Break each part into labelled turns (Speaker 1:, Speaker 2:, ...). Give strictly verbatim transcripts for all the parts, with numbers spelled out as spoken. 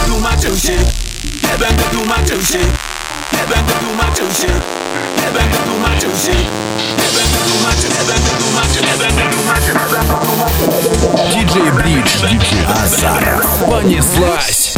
Speaker 1: tłumaczył się, nie będę tłumaczył się, nie będę tłumaczył się, nie będę tłumaczył się, nie będę tłumaczył, nie będę tłumaczył, nie będę tłumaczył, nie będę tłumaczył.
Speaker 2: диджей Бридж, диджей Азаров. Понеслась.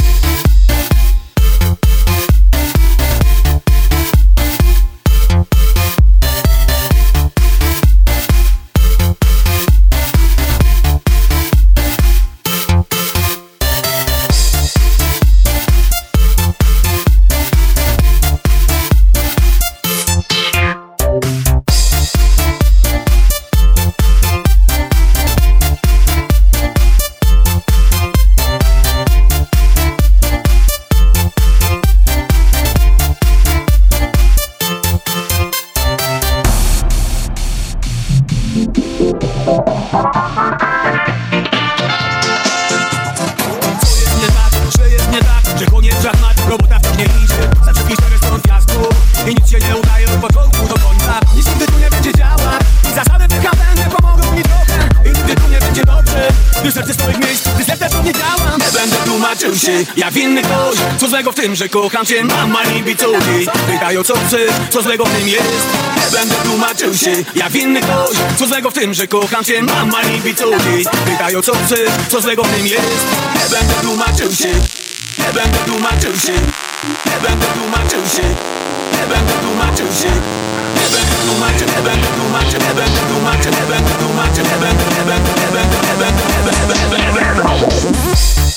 Speaker 1: Że koniec żadna robota wciąż nie idzie. Za wszystkich czterech stron fiasko i nic się nie udaje od początku do końca. Nic nigdy tu nie będzie działać i zasady P H D nie pomogą mi trochę. I nigdy tu nie będzie dobrze, gdy serce stoi w miejscu, gdy serdecznie nie działam. Nie będę tłumaczył się, ja winny ktoś. Co złego w tym, że kocham cię, mama lubi cugi. Pytają co chcesz, co złego w tym jest. Nie będę tłumaczył się, ja winny ktoś. Co złego w tym, że kocham cię, mama lubi cugi. Pytają co chcesz, co złego w tym jest. Nie będę tłumaczył się, nie będę tłumaczył się, nie będę tłumaczył się, nie będę tłumaczył się, nie będę tłumaczył, nie będę tłumaczył, nie będę tłumaczył, nie będę tłumaczył, nie będę, nie będę, nie będę, nie będę, nie będę, nie będę, nie będę.